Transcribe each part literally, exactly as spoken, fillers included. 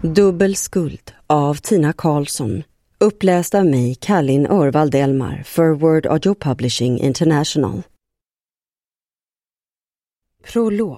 Dubbel skuld av Tina Karlsson. Uppläst av mig, Kallin Örvald Elmar, för Word Audio Publishing International. Prolog.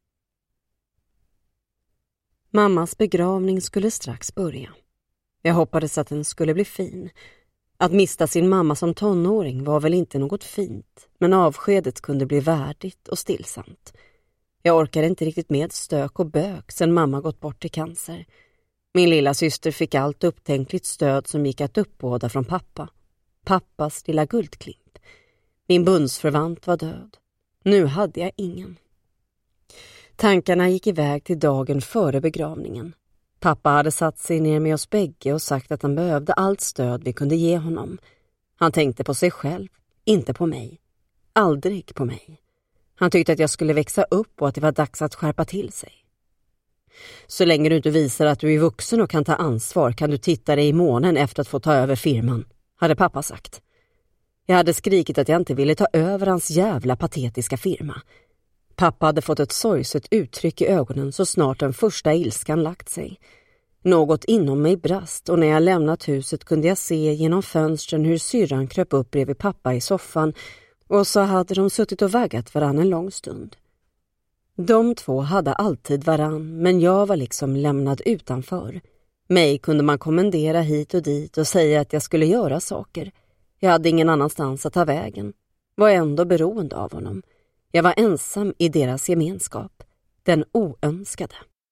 Mammas begravning skulle strax börja. Jag hoppades att den skulle bli fin. Att mista sin mamma som tonåring var väl inte något fint, men avskedet kunde bli värdigt och stillsamt. Jag orkade inte riktigt med stök och bök sedan mamma gått bort i cancer. Min lilla syster fick allt upptänkligt stöd som gick att uppbåda från pappa. Pappas lilla guldklimp. Min bundsförvant var död. Nu hade jag ingen. Tankarna gick iväg till dagen före begravningen. Pappa hade satt sig ner med oss bägge och sagt att han behövde allt stöd vi kunde ge honom. Han tänkte på sig själv, inte på mig. Aldrig på mig. Han tyckte att jag skulle växa upp och att det var dags att skärpa till sig. Så länge du inte visar att du är vuxen och kan ta ansvar kan du titta dig i månen efter att få ta över firman, hade pappa sagt. Jag hade skrikit att jag inte ville ta över hans jävla patetiska firma. Pappa hade fått ett sorgset uttryck i ögonen så snart den första ilskan lagt sig. Något inom mig brast och när jag lämnat huset kunde jag se genom fönstren hur syrran kröp upp bredvid pappa i soffan och så hade de suttit och vaggat varann en lång stund. De två hade alltid varann, men jag var liksom lämnad utanför. Mig kunde man kommendera hit och dit och säga att jag skulle göra saker. Jag hade ingen annanstans att ta vägen. Var ändå beroende av honom. Jag var ensam i deras gemenskap. Den oönskade.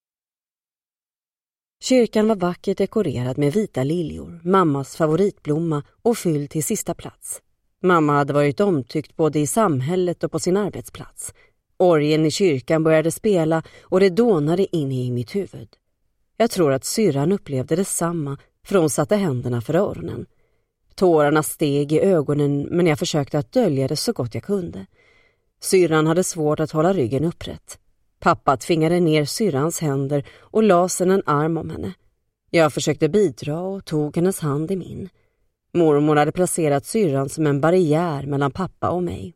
Kyrkan var vackert dekorerad med vita liljor, mammas favoritblomma och fylld till sista plats. Mamma hade varit omtyckt både i samhället och på sin arbetsplats. Orgeln i kyrkan började spela och det dånade in i mitt huvud. Jag tror att syrran upplevde detsamma för hon satte händerna för öronen. Tårarna steg i ögonen men jag försökte att dölja det så gott jag kunde. Syrran hade svårt att hålla ryggen upprätt. Pappa tvingade ner syrrans händer och la sedan en arm om henne. Jag försökte bidra och tog hennes hand i min. Mormor hade placerat syrran som en barriär mellan pappa och mig.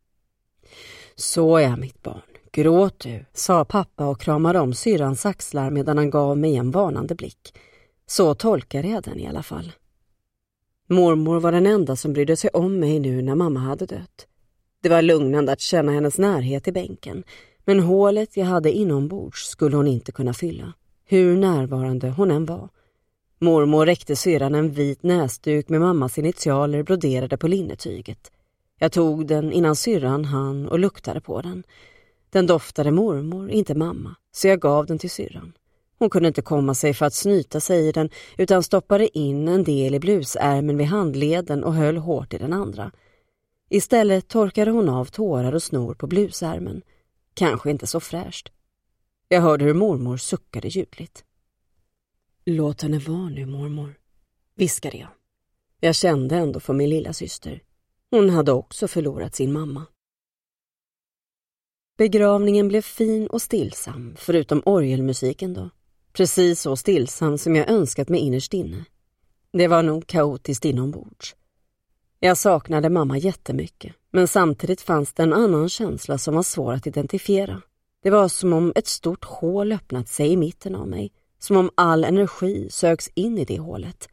Så är mitt barn, gråt du, sa pappa och kramade om syrrans axlar medan han gav mig en varnande blick. Så tolkade jag den i alla fall. Mormor var den enda som brydde sig om mig nu när mamma hade dött. Det var lugnande att känna hennes närhet i bänken, men hålet jag hade inombords skulle hon inte kunna fylla, hur närvarande hon än var. Mormor räckte syrran en vit näsduk med mammas initialer broderade på linnetyget. Jag tog den innan syrran hann och luktade på den. Den doftade mormor, inte mamma, så jag gav den till syrran. Hon kunde inte komma sig för att snyta sig i den utan stoppade in en del i blusärmen vid handleden och höll hårt i den andra. Istället torkade hon av tårar och snor på blusärmen. Kanske inte så fräscht. Jag hörde hur mormor suckade ljudligt. Låt henne vara nu, mormor, viskade jag. Jag kände ändå för min lilla syster. Hon hade också förlorat sin mamma. Begravningen blev fin och stillsam, förutom orgelmusiken då. Precis så stillsam som jag önskat mig innerst inne. Det var nog kaotiskt inombords. Jag saknade mamma jättemycket, men samtidigt fanns det en annan känsla som var svår att identifiera. Det var som om ett stort hål öppnat sig i mitten av mig, som om all energi söks in i det hålet.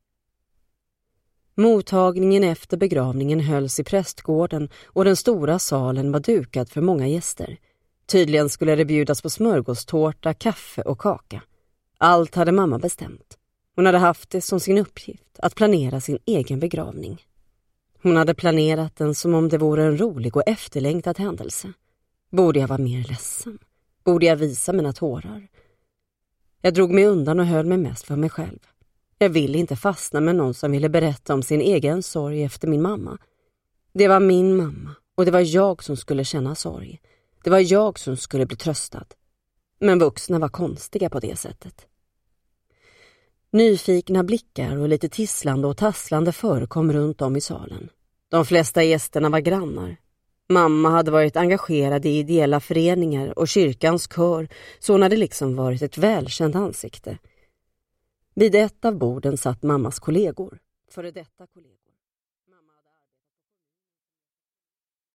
Mottagningen efter begravningen hölls i prästgården och den stora salen var dukad för många gäster. Tydligen skulle det bjudas på smörgåstårta, kaffe och kaka. Allt hade mamma bestämt. Hon hade haft det som sin uppgift att planera sin egen begravning. Hon hade planerat den som om det vore en rolig och efterlängtad händelse. Borde jag vara mer ledsen? Borde jag visa mina tårar? Jag drog mig undan och höll mig mest för mig själv. Jag ville inte fastna med någon som ville berätta om sin egen sorg efter min mamma. Det var min mamma och det var jag som skulle känna sorg. Det var jag som skulle bli tröstad. Men vuxna var konstiga på det sättet. Nyfikna blickar och lite tisslande och tasslande förekom runt om i salen. De flesta gästerna var grannar. Mamma hade varit engagerad i ideella föreningar och kyrkans kör, så hon hade liksom varit ett välkänt ansikte. Vid ett av borden satt mammas kollegor. Före detta kollegor.